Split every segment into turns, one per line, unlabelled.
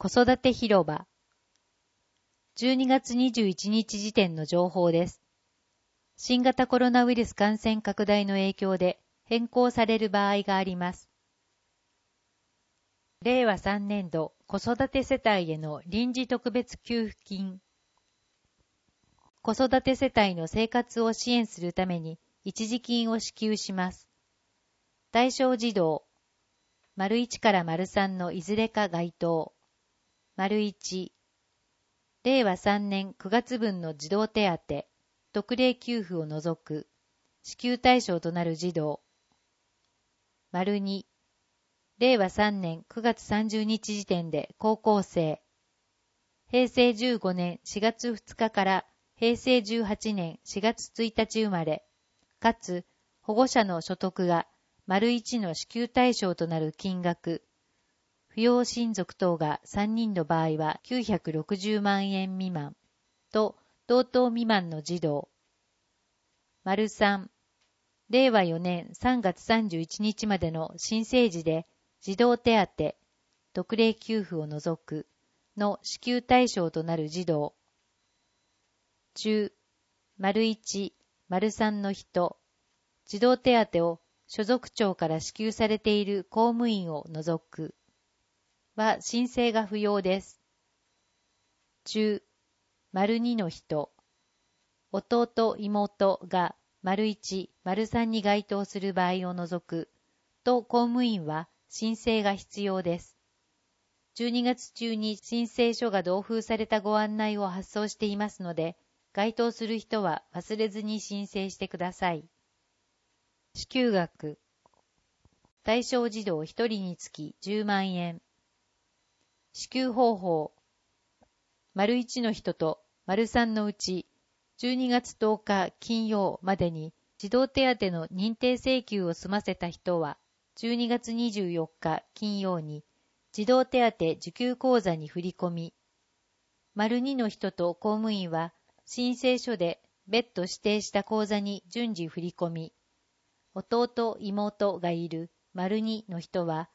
子育て広場。12月21日時点の情報です。新型コロナウイルス感染拡大の影響で変更される場合があります。令和3年度子育て世帯への臨時特別給付金。子育て世帯の生活を支援するために一時金を支給します。対象児童、1から3のいずれか該当。1、令和3年9月分の児童手当、特例給付を除く、支給対象となる児童。2、令和3年9月30日時点で高校生。平成15年4月2日から平成18年4月1日生まれ、かつ保護者の所得が1の支給対象となる金額、扶養親族等が3人の場合は960万円未満と同等未満の児童。3、令和4年3月31日までの新生児で児童手当、特例給付を除くの支給対象となる児童。中、1、3の人、児童手当を所属庁から支給されている公務員を除くは申請が不要です。中、2の人、弟、妹が1、3に該当する場合を除くと公務員は申請が必要です。12月中に申請書が同封されたご案内を発送していますので、該当する人は忘れずに申請してください。支給額。対象児童1人につき10万円。支給方法。1の人と3のうち12月10日金曜までに児童手当の認定請求を済ませた人は12月24日金曜に児童手当受給口座に振り込み、2の人と公務員は申請書で別途指定した口座に順次振り込み、弟、妹がいる2の人は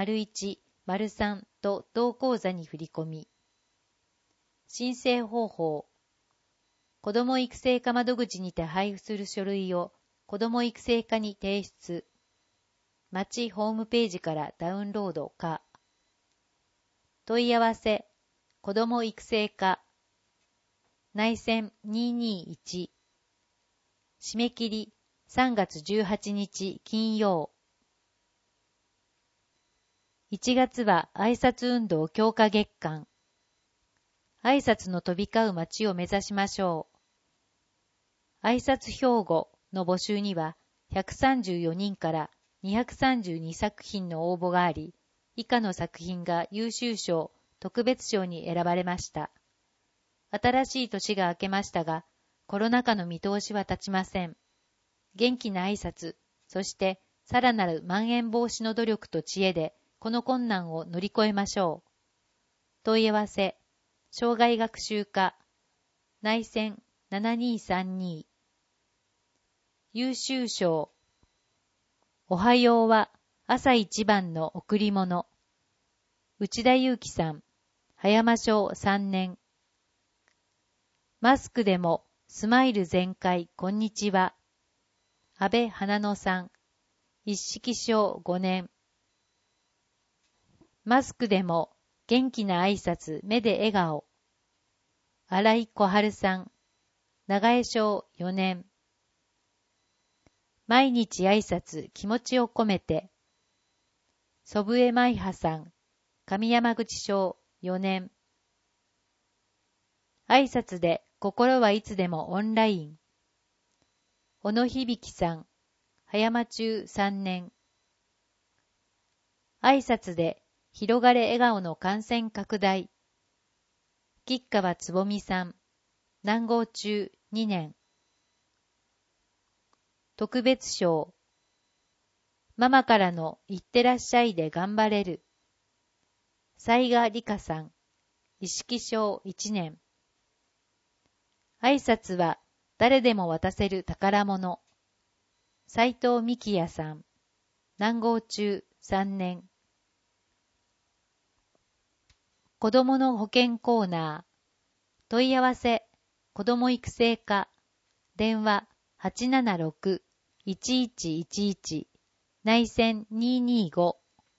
1、3と同口座に振り込み。申請方法。子ども育成課窓口にて配布する書類を子ども育成課に提出。町ホームページからダウンロードか。問い合わせ。子ども育成課。内線221。締め切り3月18日金曜。1月は挨拶運動強化月間。挨拶の飛び交う街を目指しましょう。挨拶標語の募集には134人から232作品の応募があり、以下の作品が優秀賞、特別賞に選ばれました。新しい年が明けましたが、コロナ禍の見通しは立ちません。元気な挨拶、そしてさらなるまん延防止の努力と知恵で、この困難を乗り越えましょう。問い合わせ、障害学習課、内線7232。優秀賞。おはようは朝一番の贈り物。内田祐樹さん、葉山小3年。マスクでもスマイル全開こんにちは。安倍花野さん、一式小5年。マスクでも元気な挨拶目で笑顔。新井小春さん、長江小4年。毎日挨拶気持ちを込めて。祖父江舞葉さん、上山口小4年。挨拶で心はいつでもオンライン。小野響さん、葉山中3年。挨拶で広がれ笑顔の感染拡大。吉川つぼみさん、南郷中2年。特別賞。ママからのいってらっしゃいで頑張れる。雑賀理香さん、意識小1年。挨拶は誰でも渡せる宝物。斉藤幹也さん、南郷中3年。 子どもの保健コーナー。問い合わせ、子ども育成課。電話 876-1111 内線225。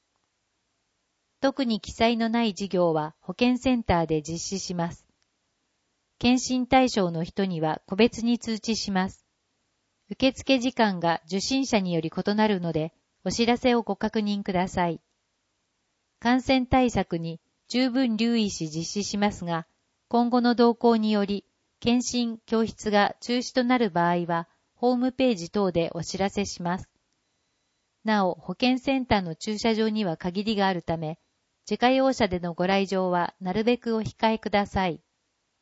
特に記載のない事業は保健センターで実施します。検診対象の人には個別に通知します。受付時間が受診者により異なるので、お知らせをご確認ください。感染対策に十分留意し実施しますが、今後の動向により、検診・教室が中止となる場合は、ホームページ等でお知らせします。なお、保健センターの駐車場には限りがあるため、自家用車でのご来場はなるべくお控えください。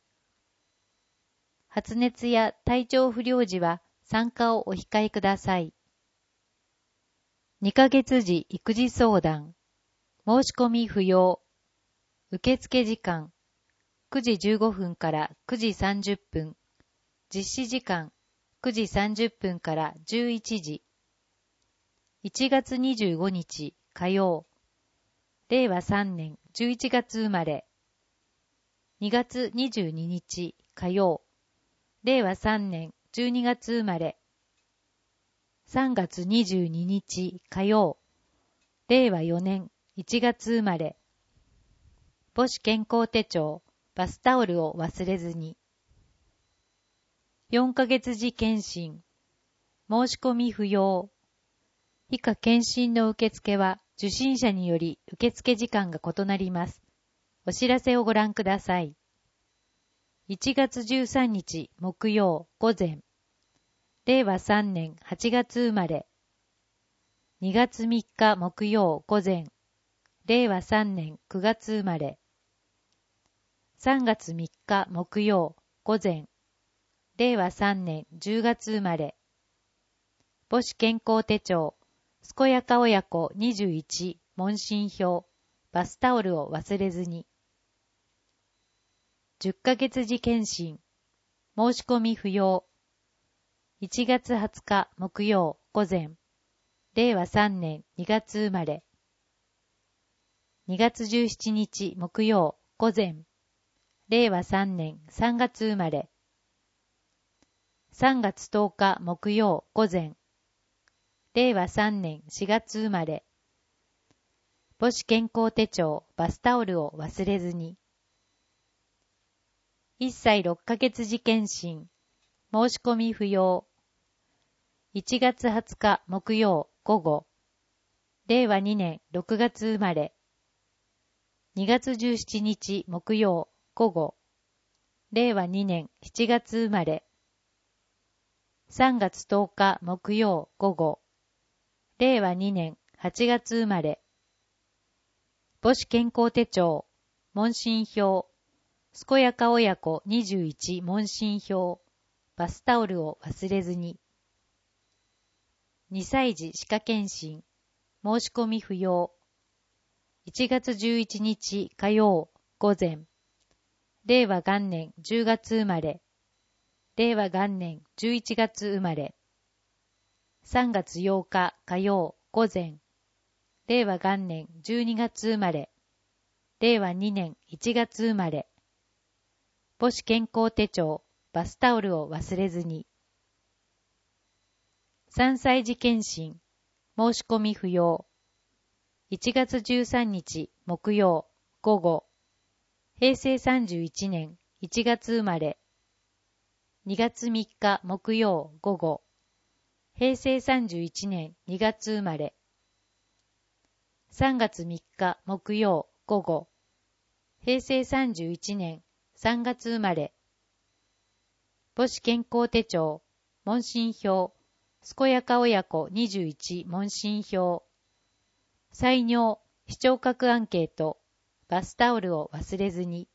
発熱や体調不良時は参加をお控えください。2ヶ月時育児相談。申し込み不要。受付時間。9時15分から9時30分。実施時間。9時30分から11時。1月25日火曜。令和3年11月生まれ。2月22日火曜。令和3年12月生まれ。3月22日火曜。令和4年1月生まれ。母子健康手帳、バスタオルを忘れずに。4ヶ月時検診。申し込み不要。以下検診の受付は受診者により受付時間が異なります。お知らせをご覧ください。1月13日木曜午前。令和3年8月生まれ。2月3日木曜午前。令和3年9月生まれ。3月3日木曜午前。令和3年10月生まれ。母子健康手帳、健やか親子21問診票、バスタオルを忘れずに。10ヶ月時検診。申し込み不要。1月20日木曜午前。令和3年2月生まれ。2月17日木曜午前。令和3年3月生まれ。3月10日木曜午前。令和3年4月生まれ。母子健康手帳、バスタオルを忘れずに。1歳6ヶ月時検診。申し込み不要。1月20日木曜午後。令和2年6月生まれ。2月17日木曜午後。令和2年7月生まれ。3月10日木曜午後。令和2年8月生まれ。母子健康手帳、問診票、健やか親子21問診票、バスタオルを忘れずに。2歳児歯科検診、申し込み不要。1月11日火曜午前。令和元年10月生まれ。令和元年11月生まれ。3月8日火曜午前。令和元年12月生まれ。令和2年1月生まれ。母子健康手帳、バスタオルを忘れずに。3歳児検診、申し込み不要。1月13日木曜午後。平成31年1月生まれ。2月3日木曜午後。平成31年2月生まれ。3月3日木曜午後。平成31年3月生まれ。母子健康手帳、問診票、健やか親子21問診票。採尿、視聴覚アンケート、バスタオルを忘れずに。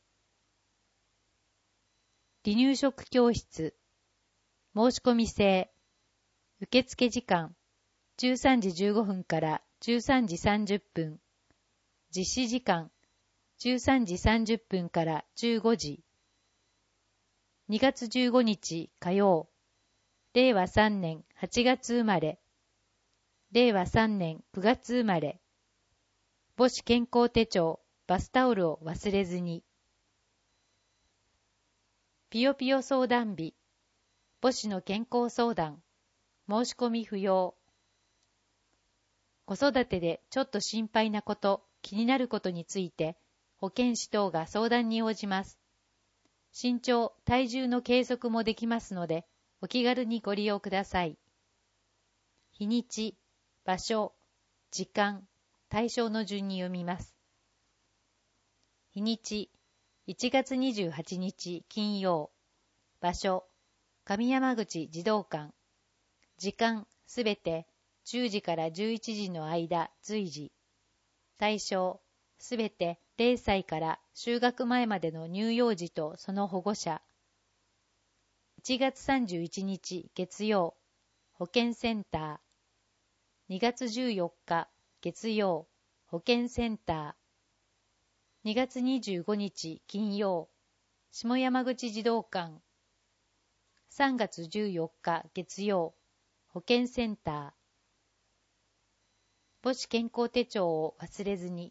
離乳食教室、申し込み制。受付時間、13時15分から13時30分。実施時間、13時30分から15時。2月15日火曜。令和3年8月生まれ。令和3年9月生まれ。母子健康手帳、 バスタオルを忘れずに。ぴよぴよ相談日、母子の健康相談、申し込み不要。子育てでちょっと心配なこと、気になることについて、保健師等が相談に応じます。身長、体重の計測もできますので、お気軽にご利用ください。日にち、場所、時間、対象の順に読みます。日にち、1月28日金曜。場所、上山口児童館。時間、すべて10時から11時の間随時。対象、すべて0歳から就学前までの乳幼児とその保護者。1月31日月曜、保健センター。2月14日月曜、保健センター。2月25日金曜、下山口児童館。3月14日月曜、保健センター。母子健康手帳を忘れずに。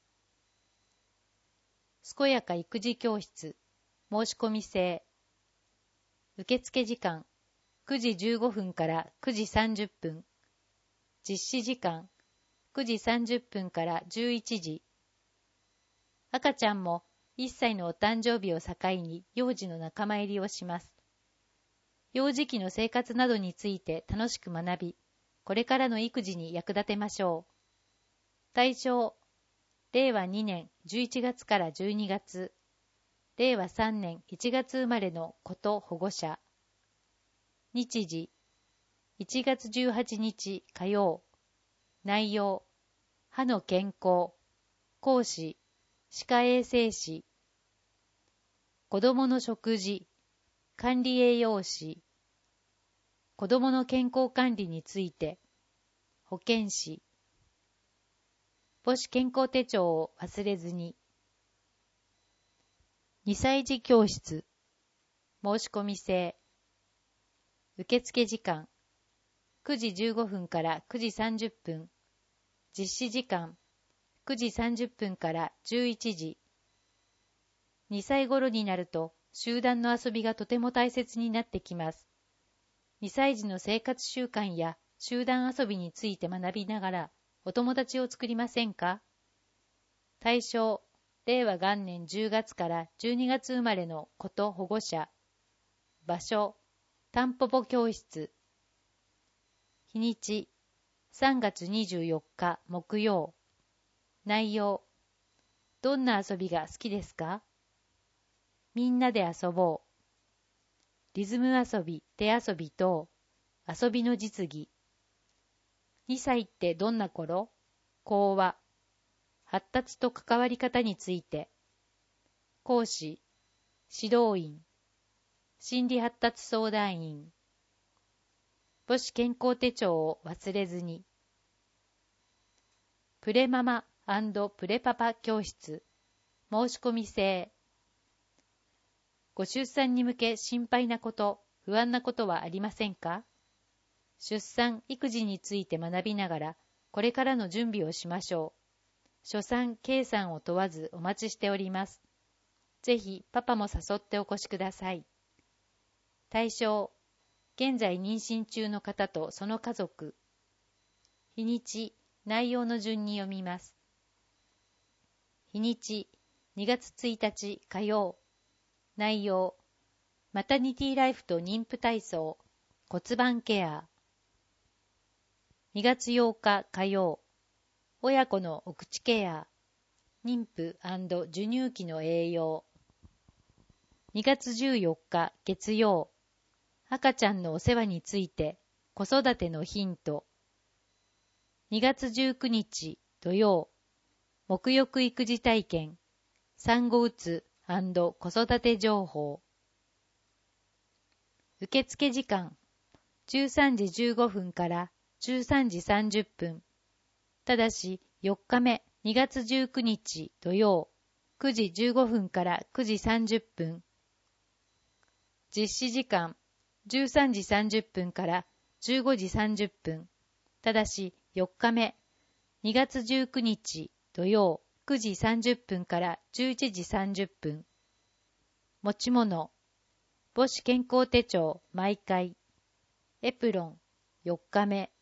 健やか育児教室、申し込み制。受付時間、9時15分から9時30分。実施時間、9時30分から11時。赤ちゃんも1歳のお誕生日を境に幼児の仲間入りをします。幼児期の生活などについて楽しく学び、これからの育児に役立てましょう。対象、令和2年11月から12月、令和3年1月生まれの子と保護者。日時、1月18日火曜。内容、歯の健康、講師、歯科衛生士。子どもの食事、管理栄養士。子どもの健康管理について、保健師。母子健康手帳を忘れずに。2歳児教室、申し込み制。受付時間、9時15分から9時30分。実施時間、9時30分から11時。2歳頃になると、集団の遊びがとても大切になってきます。2歳児の生活習慣や集団遊びについて学びながら、お友達を作りませんか？対象、令和元年10月から12月生まれの子と保護者。場所、タンポポ教室。日にち、3月24日木曜。内容、どんな遊びが好きですか？みんなで遊ぼう。リズム遊び、手遊び等、遊びの実技。2歳ってどんな頃？講話。発達と関わり方について。講師、指導員、心理発達相談員。母子健康手帳を忘れずに。プレママ&プレパパ教室、申し込み制。ご出産に向け心配なこと、不安なことはありませんか？出産・育児について学びながら、これからの準備をしましょう。初産・計算を問わずお待ちしております。ぜひパパも誘ってお越しください。対象、現在妊娠中の方とその家族。日にち、内容の順に読みます。日にち、2月1日火曜。内容、マタニティライフと妊婦体操、骨盤ケア。2月8日火曜。親子のお口ケア、妊婦&授乳期の栄養。2月14日月曜。赤ちゃんのお世話について、子育てのヒント。2月19日土曜。沐浴育児体験、産後うつ&子育て情報。受付時間、13時15分から13時30分。ただし、4日目2月19日土曜、9時15分から9時30分。実施時間、13時30分から15時30分。ただし、4日目2月19日土曜、 9時30分から11時30分。持ち物。母子健康手帳毎回。エプロン4日目。